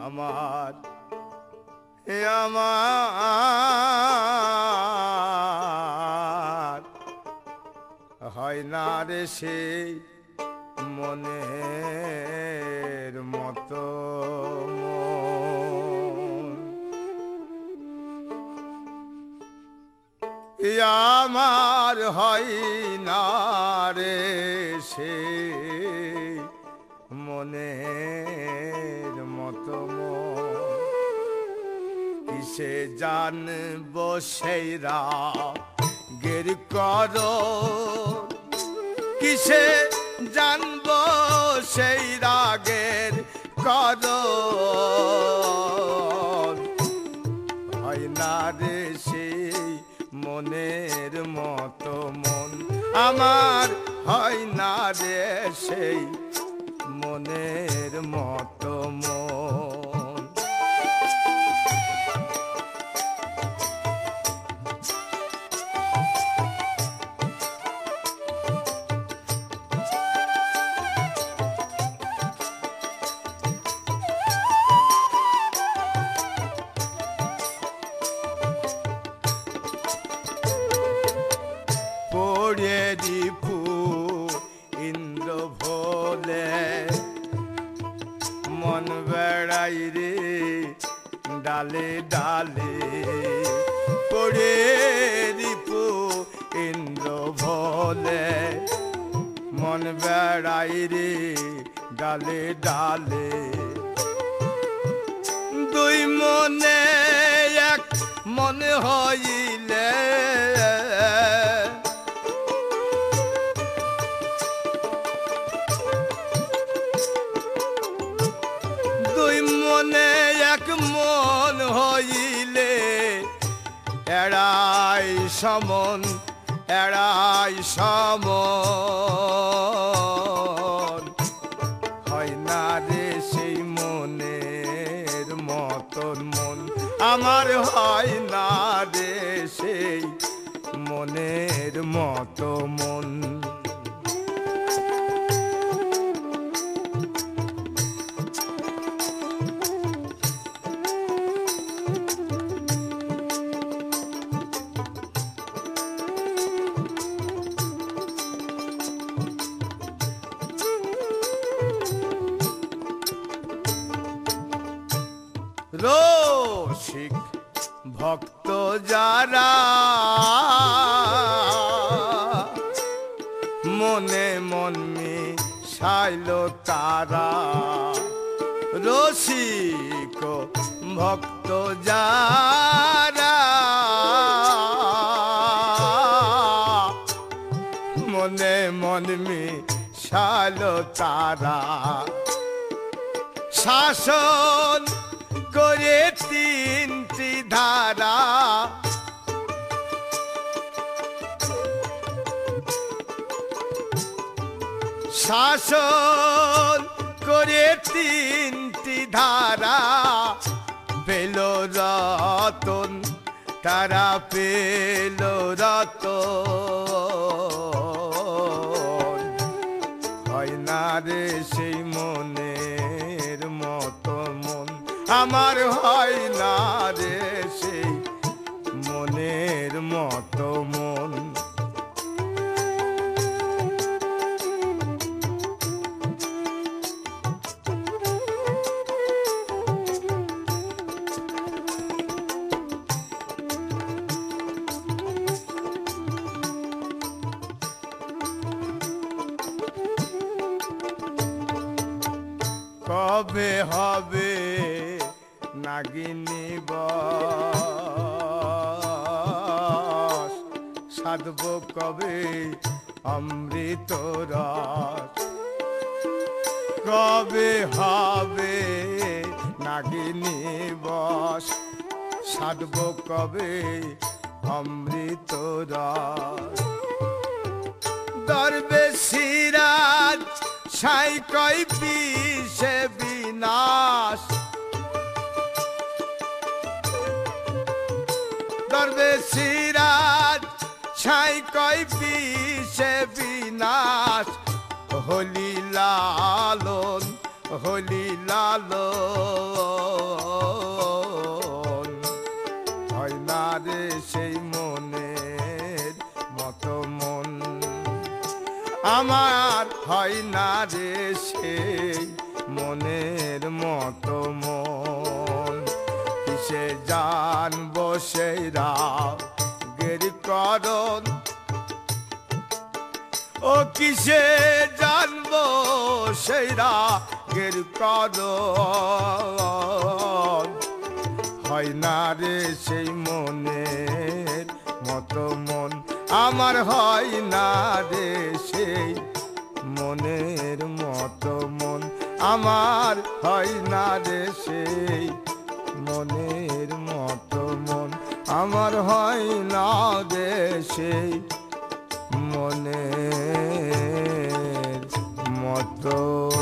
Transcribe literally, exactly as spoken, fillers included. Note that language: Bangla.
আমার আমার হয় না রে সেই মনের মতো আমার হয় না রে সেই মনের মতো কিসে জানব সেই রাগের করো কিসে জানব সেই রাগের করো হয় না রে সেই মনের মতো মন আমার হয় না রে সেই মনের মতো মন পড়ে দীপু ইন্দ্র ভোলে মন বেড়াই রে ডালে ডালে পড়ে দীপু ইন্দ্র ভোলে মন বেড়াই রে ডালে ডালে দুই মনে এক মনে হইলে মনে এক মন হইলে এড়াই সমন এড়াই সমন হয় না রে সেই মনের মতন মন আমার হয় না রে সেই মনের মতো মন রসিক ভক্ত যারা মনে মন মিশাইল তারা রসিক ভক্ত যারা মনে মন মিশাইল তারা শাসন করে তিনটি ধারা শাসন করে তিনটি ধারা পেল রতন তারা পেল রতন হয় না রে সেই মনের মতো মন আমার হয় না রে সেই মনের মতো মন কবে হবে নাগিনী বস সাধব কবে অমৃত রস কবে হবে নাগিনী বস সাধব কবে অমৃত রস দরবেশিরাজ ছাই কই পিছে বিনাশ দরবেশিরাজ ছাই কই পিছে বিনাশ হলি লালন হলি লালন হয় না রে সেই মনের মতো মন আমার হয় না রে সেই মনের মতো মন কিসে জানবো সেই রাগের করণ ও কিসে জানবো সেই রাগের করণ হয় না রে সেই মনের মতো মন আমার হয় না রে সেই মনের মতো মন আমার হয় না রে সেই মনের মতো মন আমার হয় না রে সেই মনের মতো